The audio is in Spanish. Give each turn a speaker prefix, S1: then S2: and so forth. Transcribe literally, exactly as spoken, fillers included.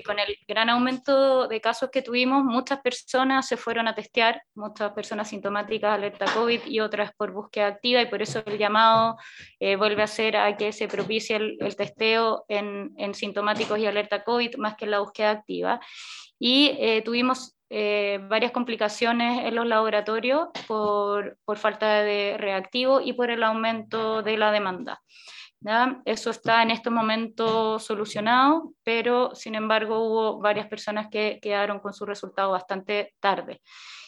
S1: con el gran aumento de casos que tuvimos, muchas personas se fueron a testear, muchas personas sintomáticas alerta COVID y otras por búsqueda activa, y por eso el llamado eh, vuelve a ser a que se propicie el, el testeo en, en sintomáticos y alerta COVID más que en la búsqueda activa. Y eh, tuvimos eh, varias complicaciones en los laboratorios por, por falta de reactivo y por el aumento de la demanda. ¿Ya? Eso está en este momento solucionado, pero sin embargo hubo varias personas que quedaron con su resultado bastante tarde.